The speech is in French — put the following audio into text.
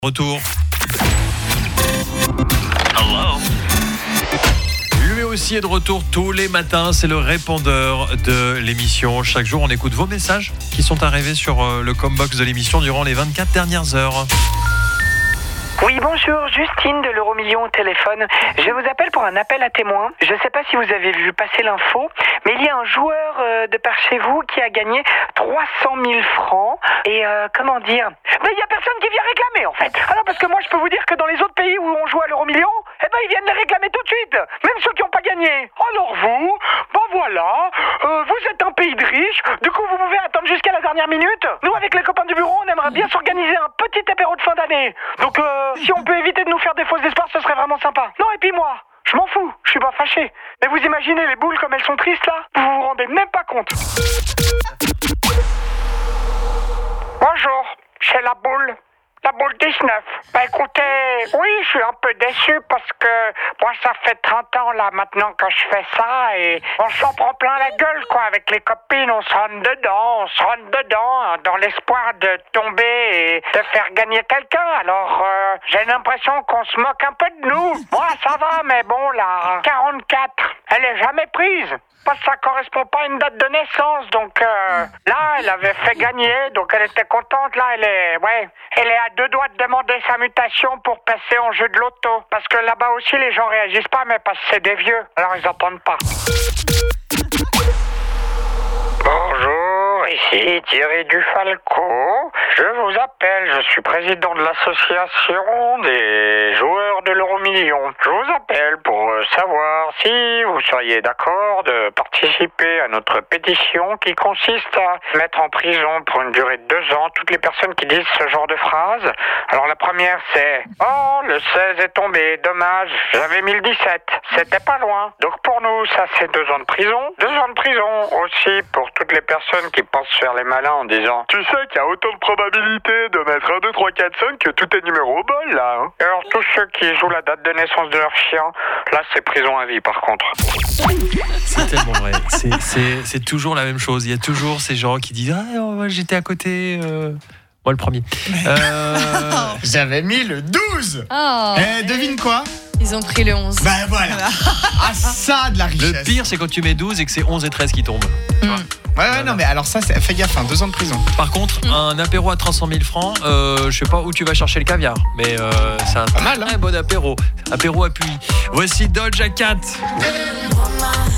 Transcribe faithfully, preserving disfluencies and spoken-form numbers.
Retour. Lui aussi est de retour tous les matins, c'est le répondeur de l'émission. Chaque jour, on écoute vos messages qui sont arrivés sur le combox de l'émission durant les vingt-quatre dernières heures. Oui, bonjour, Justine de l'Euromillion au téléphone. Je vous appelle pour un appel à témoins. Je ne sais pas si vous avez vu passer l'info, mais il y a un joueur euh, de par chez vous qui a gagné trois cent mille francs. Et euh, comment dire, mais il n'y a personne qui vient réclamer en fait. Alors parce que moi je peux vous dire que dans les autres pays où on joue à l'Euromillion, eh ben ils viennent les réclamer tout de suite, même ceux qui n'ont pas gagné. Alors vous, ben voilà, euh, vous êtes un pays de riches, du coup vous pouvez attendre jusqu'à la dernière minute. Nous avec les copains du bureau, on aimerait bien s'organiser un petit apéro de fin d'année. Donc euh, si on peut éviter de nous faire des faux espoirs, ce serait vraiment sympa. Non, et puis moi, je m'en fous, je suis pas fâché. Mais vous imaginez les boules comme elles sont tristes là? Vous vous rendez même pas compte. Bonjour, c'est la boule. La boule dix-neuf. Bah écoutez, oui, je suis un peu déçu parce que moi ça fait trente ans là maintenant que je fais ça et on s'en prend plein la gueule quoi avec les copines, on se rentre dedans, on se rentre dedans hein, dans l'espoir de tomber et de faire gagner quelqu'un. Alors euh, j'ai l'impression qu'on se moque un peu de nous. Moi ça va mais bon là, quarante-quatre, elle est jamais prise. Parce que ça correspond pas à une date de naissance, donc euh, là elle avait fait gagner, donc elle était contente. Là elle est, ouais, elle est à deux doigts de demander sa mutation pour passer en jeu de loto. Parce que là-bas aussi les gens réagissent pas, mais parce que c'est des vieux, alors ils entendent pas. Bonjour, ici Thierry Dufalco. Je vous appelle, je suis président de l'association des joueurs de l'Euromillion. Je vous appelle pour savoir si vous seriez d'accord de participer à notre pétition qui consiste à mettre en prison pour une durée de deux ans toutes les personnes qui disent ce genre de phrases. Alors la première c'est « Oh, le seize est tombé, dommage, j'avais mis le dix-sept, c'était pas loin. » Donc pour nous, ça c'est deux ans de prison. Deux ans de prison aussi pour toutes les personnes qui pensent faire les malins en disant « Tu sais qu'il y a autant de probabilité de mettre un, deux, trois, quatre, cinq que tout est numéro au bol là. Hein. » Alors tous ceux qui jouent la date de naissance de leur chien, là c'est prison à vie par contre. C'est tellement vrai, c'est, c'est, c'est toujours la même chose. Il y a toujours ces gens qui disent « Ah, oh, j'étais à côté... Euh... » Moi le premier. Euh... J'avais mis le douze. Oh, eh, devine quoi? Ils ont pris le onze. Bah voilà. Ah, ça de la richesse. Le pire c'est quand tu mets douze et que c'est onze et treize qui tombent. Tu vois. Ouais, ouais, voilà. Non, mais alors ça, c'est... fais gaffe, hein, deux ans de prison. Par contre, mmh. un apéro à trois cent mille francs, euh, je sais pas où tu vas chercher le caviar, mais euh, c'est un pas mal, très hein. bon apéro. Apéro à Puy. Voici Doja Cat.